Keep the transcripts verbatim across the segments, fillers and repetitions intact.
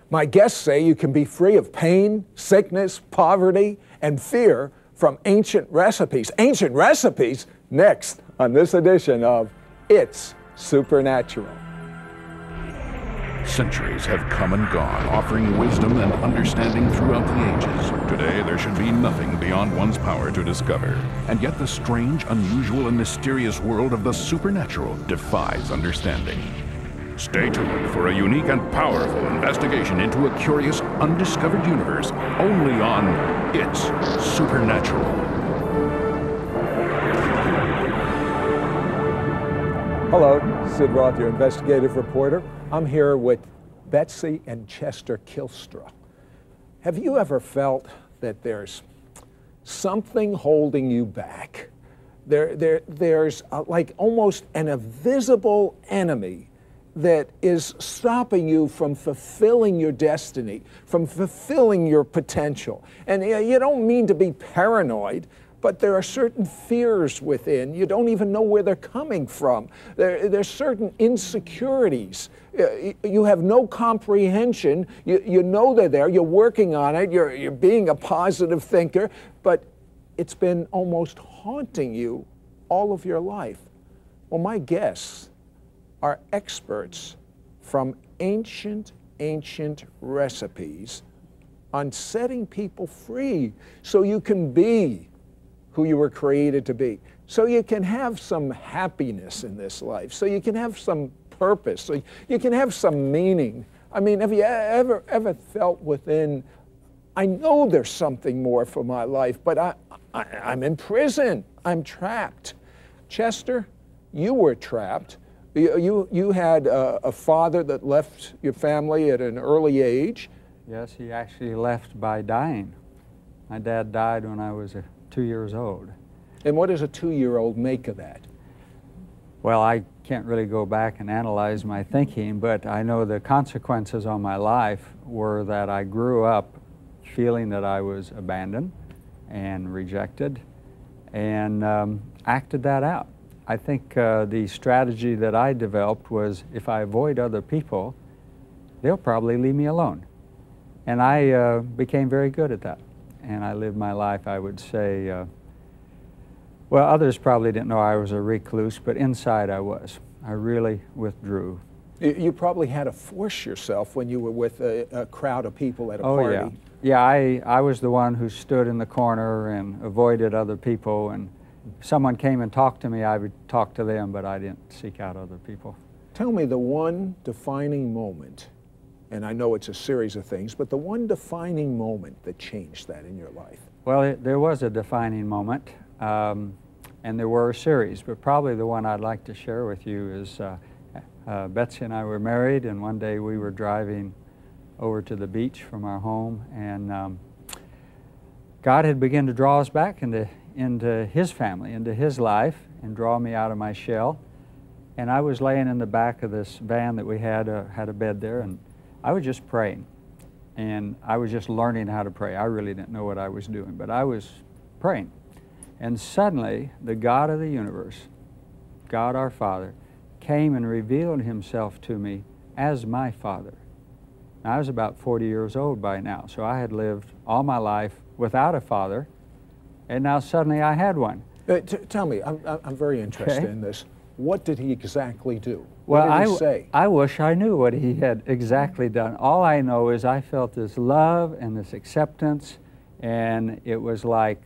My guests say you can be free of pain, sickness, poverty, and fear from ancient recipes. Ancient recipes? Next on this edition of It's Supernatural. Centuries have come and gone, offering wisdom and understanding throughout the ages. Today, there should be nothing beyond one's power to discover. And yet the strange, unusual, and mysterious world of the supernatural defies understanding. Stay tuned for a unique and powerful investigation into a curious, undiscovered universe, only on It's Supernatural. Hello, Sid Roth, your investigative reporter. I'm here with Betsy and Chester Kilstra. Have you ever felt that there's something holding you back? There, there, there's a, like almost an invisible enemy that is stopping you from fulfilling your destiny, from fulfilling your potential. And you know, you don't mean to be paranoid, but there are certain fears within. You don't even know where they're coming from. There, there's certain insecurities. You have no comprehension. You, you know they're there. You're working on it. You're, you're being a positive thinker, but it's been almost haunting you all of your life. Well, my guests are experts from ancient, ancient recipes on setting people free so you can be who you were created to be, so you can have some happiness in this life, so you can have some purpose, so you can have some meaning. I mean, have you ever ever felt within, I know there's something more for my life, but I, I, I'm in prison, I'm trapped. Chester, you were trapped. You, you, you had a, a father that left your family at an early age. Yes, he actually left by dying. My dad died when I was a two years old. And what does a two-year-old make of that? Well, I can't really go back and analyze my thinking, but I know the consequences on my life were that I grew up feeling that I was abandoned and rejected, and um, acted that out. I think uh, the strategy that I developed was, if I avoid other people, they'll probably leave me alone. And I uh, became very good at that. And I lived my life, I would say, uh, well, others probably didn't know I was a recluse, but inside I was. I really withdrew. You probably had to force yourself when you were with a, a crowd of people at a oh, party. Yeah, yeah I, I was the one who stood in the corner and avoided other people, and if someone came and talked to me, I would talk to them, but I didn't seek out other people. Tell me the one defining moment, and I know it's a series of things, but the one defining moment that changed that in your life. Well, it, there was a defining moment, um, and there were a series, but probably the one I'd like to share with you is uh, uh, Betsy and I were married, and one day we were driving over to the beach from our home, and um, God had begun to draw us back into, into His family, into His life, and draw me out of my shell. And I was laying in the back of this van that we had, uh, had a bed there, and I was just praying, and I was just learning how to pray. I really didn't know what I was doing, but I was praying. And suddenly, the God of the universe, God our Father, came and revealed Himself to me as my Father. Now, I was about forty years old by now, so I had lived all my life without a father, and now suddenly I had one. Uh, t tell me, I'm, I'm very interested Okay. in this. What did He exactly do? Well, what did He I, say? I wish I knew what He had exactly done. All I know is I felt this love and this acceptance, and it was like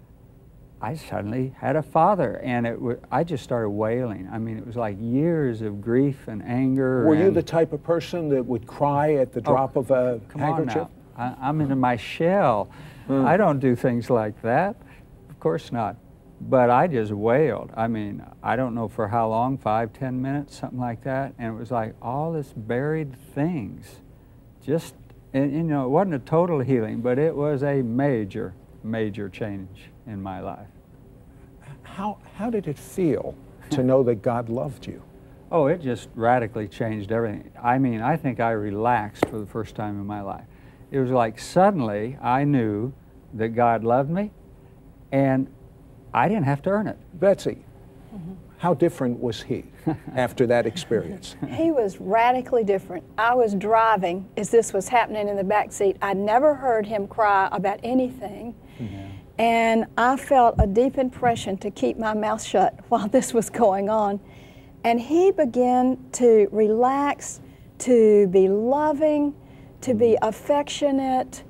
I suddenly had a father, and it w I just started wailing. I mean, it was like years of grief and anger. Were you and, the type of person that would cry at the drop oh, of a come handkerchief? on now. I, I'm in my shell. Hmm. I don't do things like that. Of course not. But I just wailed. I mean, I don't know for how long, five, ten minutes, something like that. And it was like all this buried things. Just, and, you know, it wasn't a total healing, but it was a major, major change in my life. How, how did it feel to know that God loved you? Oh, it just radically changed everything. I mean, I think I relaxed for the first time in my life. It was like suddenly I knew that God loved me, and I didn't have to earn it. Betsy, mm-hmm. How different was he after that experience? He was radically different. I was driving as this was happening in the back seat. I'd never heard him cry about anything. Mm-hmm. And I felt a deep impression to keep my mouth shut while this was going on. And he began to relax, to be loving, to be affectionate,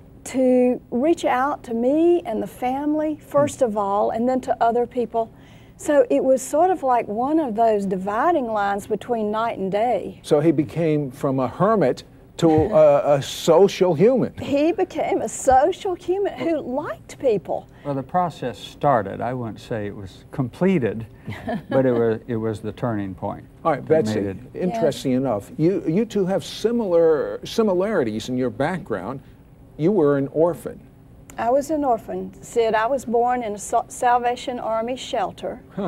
to reach out to me and the family, first of all, and then to other people. So it was sort of like one of those dividing lines between night and day. So he became from a hermit to a, a social human. He became a social human who liked people. Well, the process started. I wouldn't say it was completed, but it was it was the turning point. All right, Betsy, interesting yes. enough, you, you two have similar similarities in your background. You were an orphan. I was an orphan. Sid, I was born in a Salvation Army shelter huh.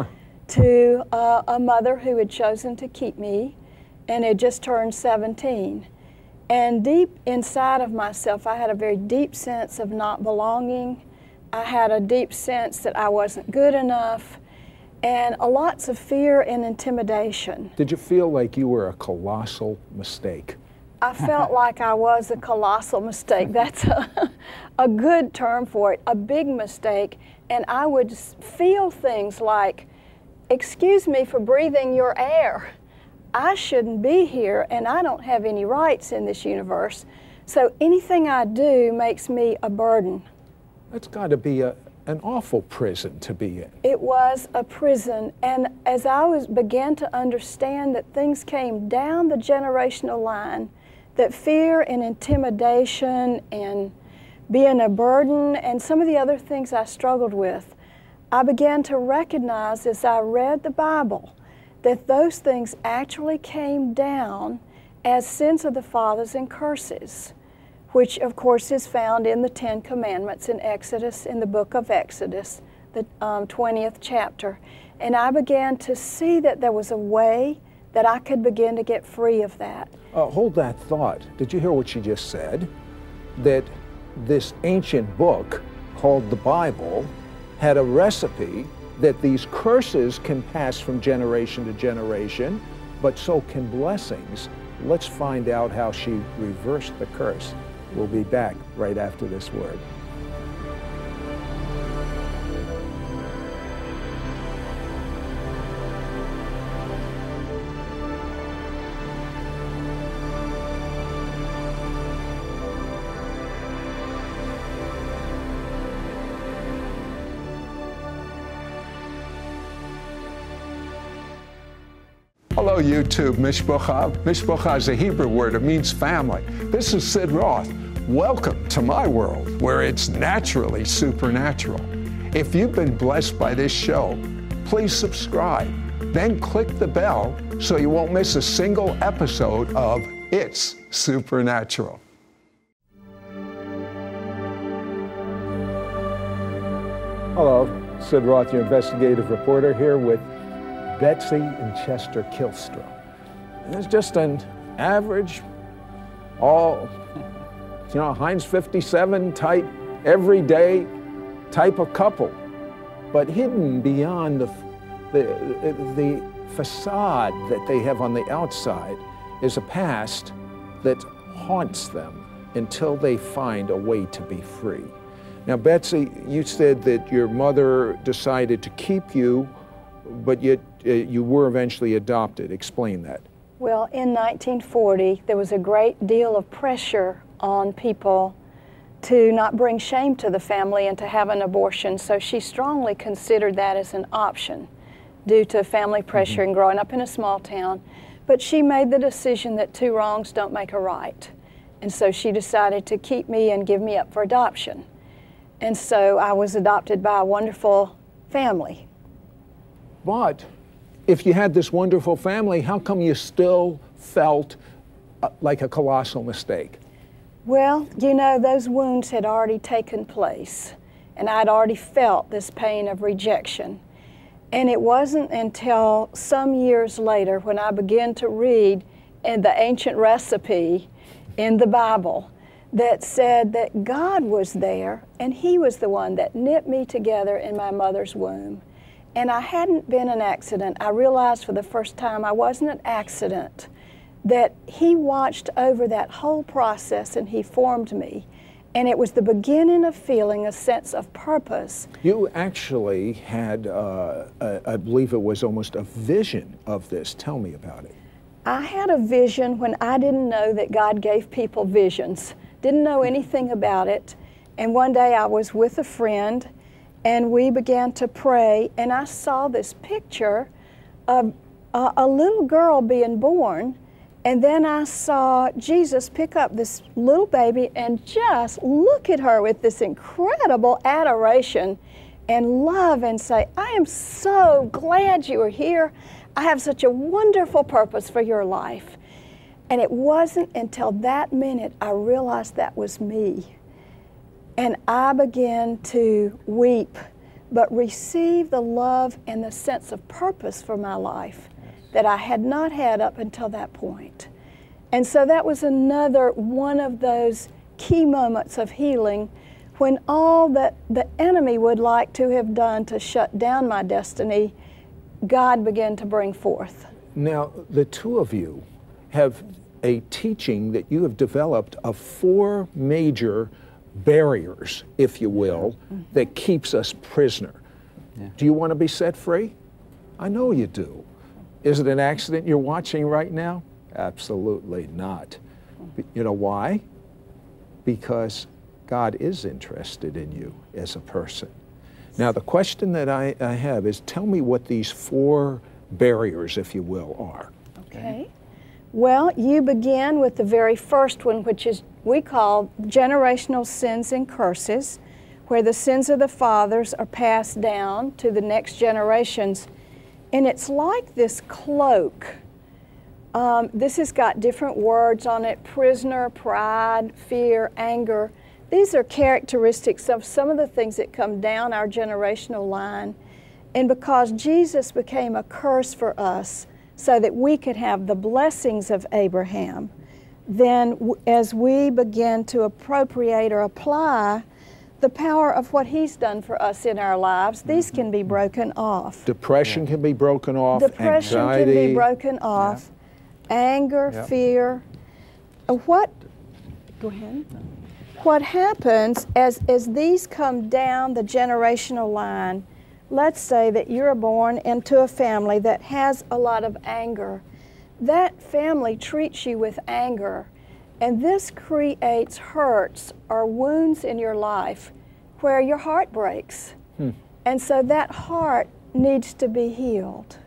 to uh, a mother who had chosen to keep me and had just turned seventeen. And deep inside of myself, I had a very deep sense of not belonging. I had a deep sense that I wasn't good enough, and a lots of fear and intimidation. Did you feel like you were a colossal mistake? I felt like I was a colossal mistake. That's a, a good term for it, a big mistake. And I would feel things like, excuse me for breathing your air. I shouldn't be here, and I don't have any rights in this universe. So anything I do makes me a burden. That's got to be a, an awful prison to be in. It was a prison, and as I was began to understand that things came down the generational line, that fear and intimidation and being a burden and some of the other things I struggled with, I began to recognize as I read the Bible that those things actually came down as sins of the fathers and curses, which of course is found in the Ten Commandments in Exodus, in the book of Exodus, the um, twentieth chapter. And I began to see that there was a way that I could begin to get free of that. Uh, hold that thought. Did you hear what she just said? That this ancient book called the Bible had a recipe that these curses can pass from generation to generation, but so can blessings. Let's find out how she reversed the curse. We'll be back right after this word. Hello, YouTube, Mishpocha. Mishpocha is a Hebrew word. It means family. This is Sid Roth. Welcome to my world, where it's naturally supernatural. If you've been blessed by this show, please subscribe. Then click the bell so you won't miss a single episode of It's Supernatural. Hello, Sid Roth, your investigative reporter, here with Betsy and Chester Kilstra. It's just an average, all, you know, Heinz fifty-seven type, everyday type of couple. But hidden beyond the, the, the facade that they have on the outside is a past that haunts them until they find a way to be free. Now, Betsy, you said that your mother decided to keep you, but yet uh, you were eventually adopted. Explain that. Well, in nineteen forty, there was a great deal of pressure on people to not bring shame to the family and to have an abortion, so she strongly considered that as an option due to family pressure mm-hmm. and growing up in a small town. But she made the decision that two wrongs don't make a right, and so she decided to keep me and give me up for adoption. And so I was adopted by a wonderful family. But if you had this wonderful family, how come you still felt uh, like a colossal mistake? Well, you know, those wounds had already taken place, and I'd already felt this pain of rejection. And it wasn't until some years later when I began to read in the ancient recipe in the Bible that said that God was there, and He was the one that knit me together in my mother's womb. and I hadn't been an accident. I realized for the first time I wasn't an accident, that He watched over that whole process and He formed me. And it was the beginning of feeling a sense of purpose. You actually had, uh, a, I believe it was almost a vision of this. Tell me about it. I had a vision when I didn't know that God gave people visions. Didn't know anything about it. And one day I was with a friend and we began to pray, and I saw this picture of a, a little girl being born, and then I saw Jesus pick up this little baby and just look at her with this incredible adoration and love and say, I am so glad you are here. I have such a wonderful purpose for your life. And it wasn't until that minute I realized that was me. And I began to weep, but receive the love and the sense of purpose for my life that I had not had up until that point. And so that was another one of those key moments of healing, when all that the enemy would like to have done to shut down my destiny, God began to bring forth. Now, the two of you have a teaching that you have developed of four major barriers, if you will, mm-hmm. that keeps us prisoner. Yeah. Do you want to be set free? I know you do. Is it an accident you're watching right now? Absolutely not. You know why? Because God is interested in you as a person. Now, the question that I, I have is, tell me what these four barriers, if you will, are. Okay. Well, you begin with the very first one, which is we call generational sins and curses, where the sins of the fathers are passed down to the next generations. And it's like this cloak. Um, this has got different words on it: prisoner, pride, fear, anger. These are characteristics of some of the things that come down our generational line. And because Jesus became a curse for us so that we could have the blessings of Abraham, then w as we begin to appropriate or apply the power of what He's done for us in our lives, these can be broken off. Depression yeah. can be broken off. Depression anxiety. can be broken off. Yeah. Anger, yeah. fear. What? Go ahead. What happens as, as these come down the generational line, let's say that you're born into a family that has a lot of anger. That family treats you with anger, and this creates hurts or wounds in your life where your heart breaks. Hmm. And so that heart needs to be healed.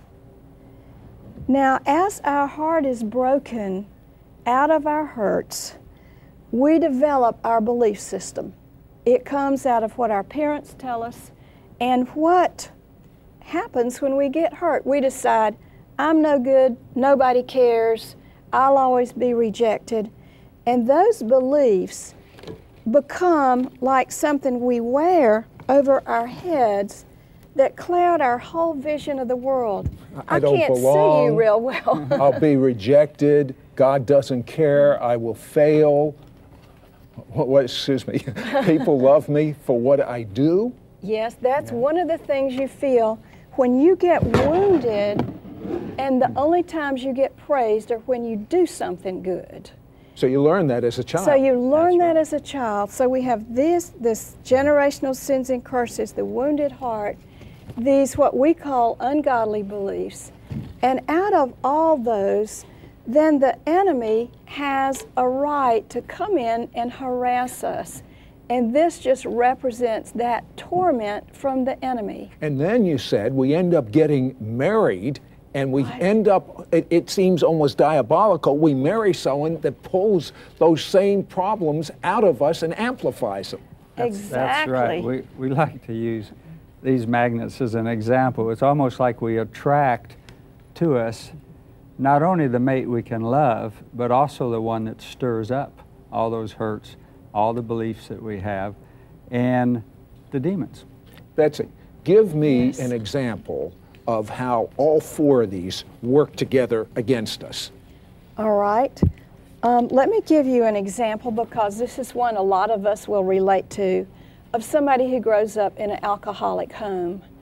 Now, as our heart is broken out of our hurts, we develop our belief system. It comes out of what our parents tell us and what happens when we get hurt. We decide, I'm no good, nobody cares, I'll always be rejected. And those beliefs become like something we wear over our heads that cloud our whole vision of the world. I, I don't can't belong. see you real well. I'll be rejected. God doesn't care. I will fail. What, what, excuse me, people love me for what I do. Yes, that's yeah. one of the things you feel when you get wounded, and the only times you get praised are when you do something good. So you learn that as a child. So you learn that's that right. as a child. So we have this, this generational sins and curses, the wounded heart, these what we call ungodly beliefs. And out of all those, then the enemy has a right to come in and harass us. And this just represents that torment from the enemy. And then you said we end up getting married, and we Right. end up, it, it seems almost diabolical, we marry someone that pulls those same problems out of us and amplifies them. That's, Exactly. That's right. We, we like to use these magnets as an example. It's almost like we attract to us not only the mate we can love, but also the one that stirs up all those hurts, all the beliefs that we have, and the demons. Betsy, give me Yes. an example of how all four of these work together against us. All right. Um, let me give you an example, because this is one a lot of us will relate to, of somebody who grows up in an alcoholic home.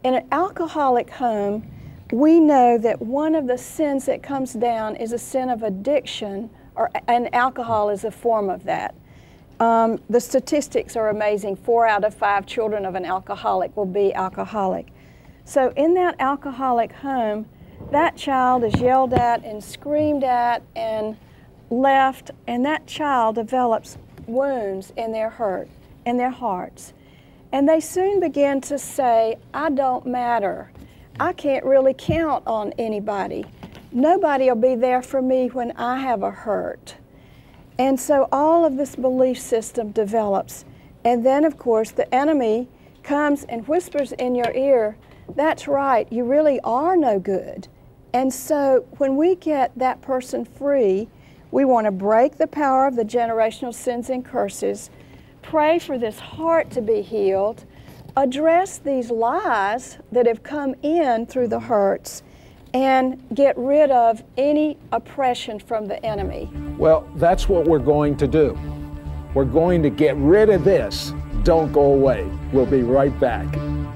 in an alcoholic home, we know that one of the sins that comes down is a sin of addiction, or, and alcohol is a form of that. Um, the statistics are amazing. Four out of five children of an alcoholic will be alcoholic. So in that alcoholic home, that child is yelled at and screamed at and left, and that child develops wounds in their hurt, in their hearts. And they soon begin to say, I don't matter. I can't really count on anybody. Nobody will be there for me when I have a hurt. And so all of this belief system develops. And then, of course, the enemy comes and whispers in your ear, that's right, you really are no good. And so when we get that person free, we want to break the power of the generational sins and curses, pray for this heart to be healed, address these lies that have come in through the hurts, and get rid of any oppression from the enemy. Well, that's what we're going to do. We're going to get rid of this. Don't go away. We'll be right back.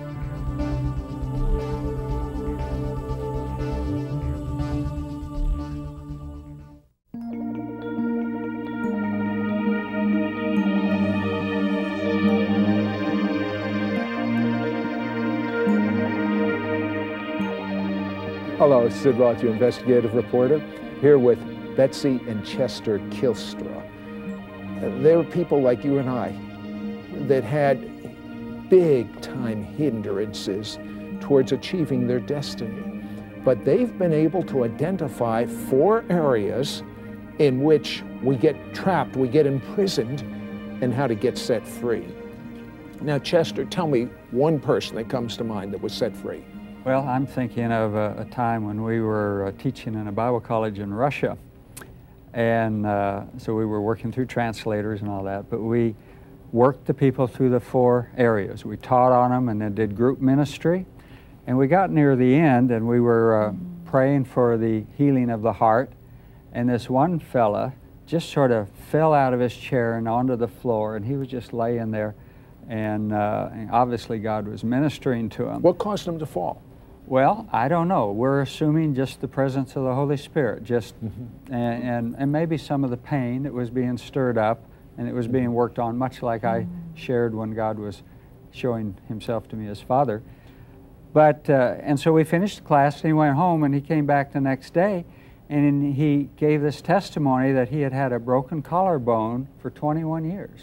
Hello, Sid Roth, your investigative reporter, here with Betsy and Chester Kilstra. They were people like you and I that had big-time hindrances towards achieving their destiny. But they've been able to identify four areas in which we get trapped, we get imprisoned, and how to get set free. Now, Chester, tell me one person that comes to mind that was set free. Well, I'm thinking of a, a time when we were uh, teaching in a Bible college in Russia. And uh, so we were working through translators and all that, but we worked the people through the four areas. We taught on them and then did group ministry. And we got near the end and we were uh, praying for the healing of the heart. And this one fella just sort of fell out of his chair and onto the floor, and he was just laying there. And, uh, and obviously God was ministering to him. What caused him to fall? Well, I don't know. We're assuming just the presence of the Holy Spirit, just mm-hmm. and, and, and maybe some of the pain that was being stirred up and it was being worked on, much like I shared when God was showing himself to me as Father. But, uh, and so we finished the class and he went home and he came back the next day and he gave this testimony that he had had a broken collarbone for twenty-one years.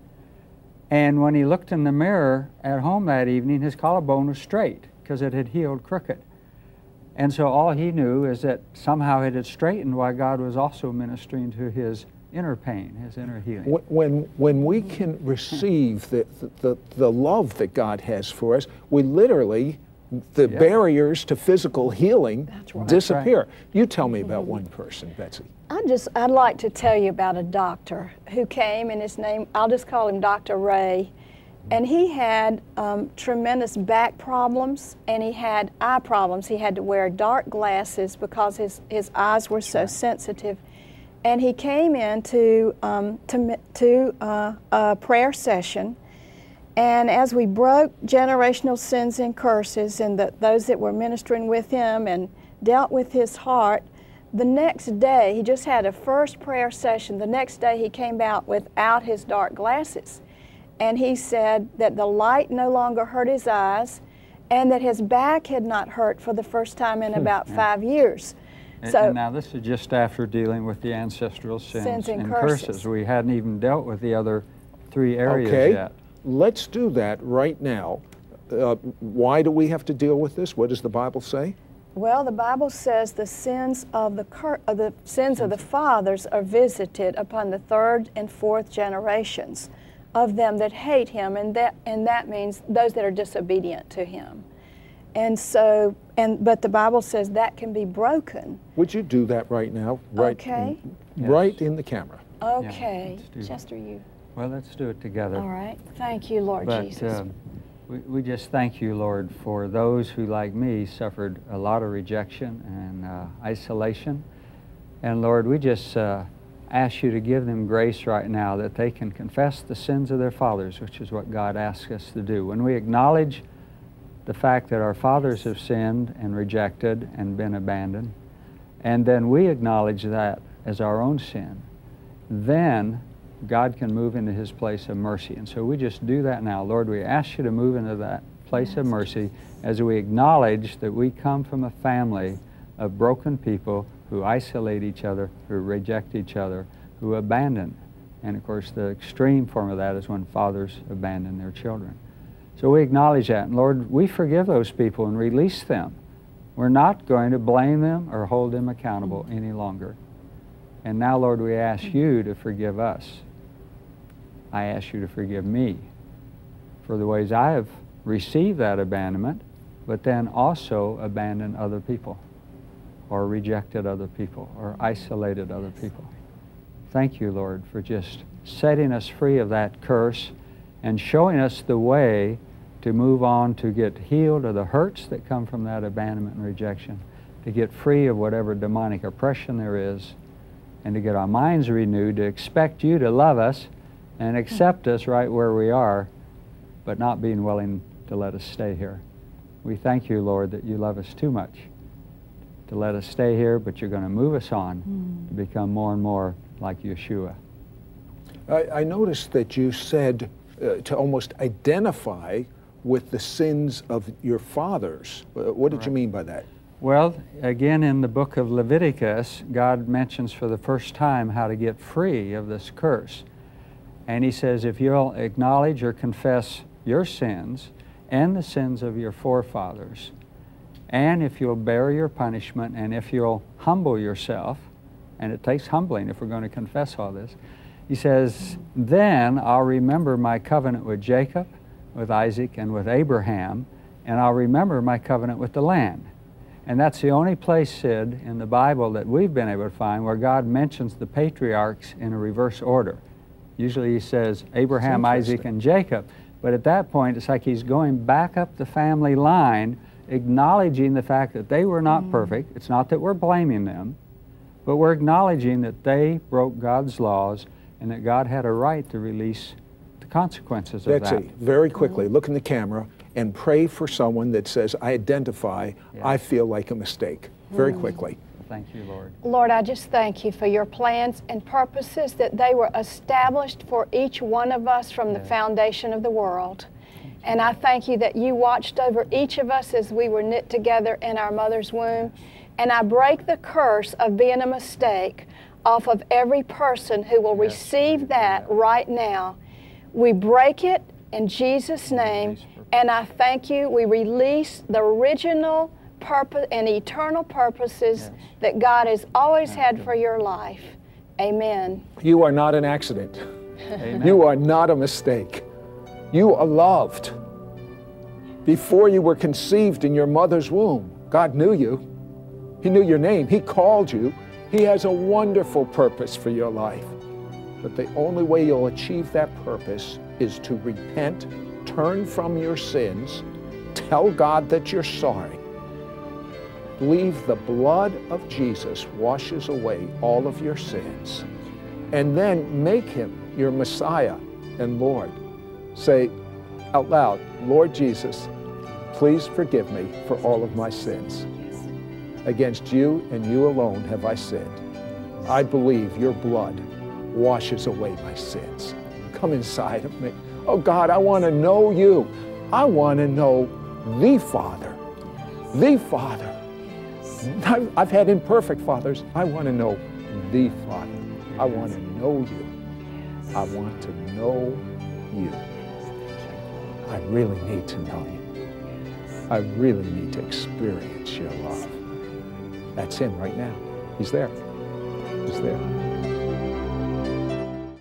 And when he looked in the mirror at home that evening, his collarbone was straight, because it had healed crooked. And so all he knew is that somehow it had straightened while God was also ministering to his inner pain, his inner healing. When, when we can receive the, the, the love that God has for us, we literally, the yeah. barriers to physical healing right. disappear. Right. You tell me about one person, Betsy. I just, I'd like to tell you about a doctor who came, and his name, I'll just call him Doctor Ray. And he had um, tremendous back problems, and he had eye problems. He had to wear dark glasses because his, his eyes were so sensitive. And he came in to, um, to, to uh, a prayer session, and as we broke generational sins and curses and the, those that were ministering with him and dealt with his heart, the next day, he just had a first prayer session. The next day he came out without his dark glasses. And he said that the light no longer hurt his eyes and that his back had not hurt for the first time in about yeah. five years. And, so, and now this is just after dealing with the ancestral sins, sins and, and curses. curses. We hadn't even dealt with the other three areas okay. yet. Let's do that right now. Uh, why do we have to deal with this? What does the Bible say? Well, the Bible says the sins of the, cur of the sins of the fathers are visited upon the third and fourth generations of them that hate him, and that and that means those that are disobedient to him. And so, and but the Bible says that can be broken. Would you do that right now? Right, okay. In, right yes. in the camera. Okay. Yeah, Chester, you. Well, let's do it together. All right. Thank you, Lord but, Jesus. Uh, we, we just thank you, Lord, for those who, like me, suffered a lot of rejection and uh, isolation. And Lord, we just uh, ask you to give them grace right now that they can confess the sins of their fathers, which is what God asks us to do. When we acknowledge the fact that our fathers have sinned and rejected and been abandoned, and then we acknowledge that as our own sin, then God can move into His place of mercy. And so we just do that now. Lord, we ask You to move into that place of mercy as we acknowledge that we come from a family of broken people who isolate each other, who reject each other, who abandon. And of course, the extreme form of that is when fathers abandon their children. So we acknowledge that. And Lord, we forgive those people and release them. We're not going to blame them or hold them accountable any longer. And now, Lord, we ask You to forgive us. I ask You to forgive me for the ways I have received that abandonment, but then also abandoned other people, or rejected other people, or isolated other people. Thank You, Lord, for just setting us free of that curse and showing us the way to move on to get healed of the hurts that come from that abandonment and rejection, to get free of whatever demonic oppression there is, and to get our minds renewed, to expect You to love us and accept us right where we are, but not being willing to let us stay here. We thank You, Lord, that You love us too much to let us stay here, but You're going to move us on mm. to become more and more like Yeshua. I, I noticed that you said uh, to almost identify with the sins of your fathers. Uh, what did right. you mean by that? Well, again, in the book of Leviticus, God mentions for the first time how to get free of this curse. And He says, if you'll acknowledge or confess your sins and the sins of your forefathers, and if you'll bear your punishment, and if you'll humble yourself, and it takes humbling if we're going to confess all this, He says, then I'll remember my covenant with Jacob, with Isaac, and with Abraham, and I'll remember my covenant with the land. And that's the only place, Sid, in the Bible that we've been able to find where God mentions the patriarchs in a reverse order. Usually He says Abraham, Isaac, and Jacob. But at that point, it's like He's going back up the family line, acknowledging the fact that they were not mm. perfect. It's not that we're blaming them, but we're acknowledging that they broke God's laws and that God had a right to release the consequences of Betsy, that. very quickly, look in the camera and pray for someone that says, I identify, yes. I feel like a mistake. Very mm. quickly. Thank You, Lord. Lord, I just thank You for Your plans and purposes, that they were established for each one of us from yes. the foundation of the world. And I thank You that You watched over each of us as we were knit together in our mother's womb. And I break the curse of being a mistake off of every person who will yes. receive that right now. We break it in Jesus' name, and I thank You. We release the original purpose and eternal purposes yes. that God has always thank had you. For your life. Amen. You are not an accident. Amen. You are not a mistake. You are loved. Before you were conceived in your mother's womb, God knew you. He knew your name. He called you. He has a wonderful purpose for your life. But the only way you'll achieve that purpose is to repent, turn from your sins, tell God that you're sorry. Believe the blood of Jesus washes away all of your sins. And then make Him your Messiah and Lord. Say out loud, Lord Jesus, please forgive me for all of my sins. Against You and You alone have I sinned. I believe Your blood washes away my sins. Come inside of me. Oh God, I want to know You. I want to know the Father. The Father. I've, I've had imperfect fathers. I want to know the Father. I want to know You. I want to know You. I really need to know You. I really need to experience Your love. That's Him right now. He's there. He's there.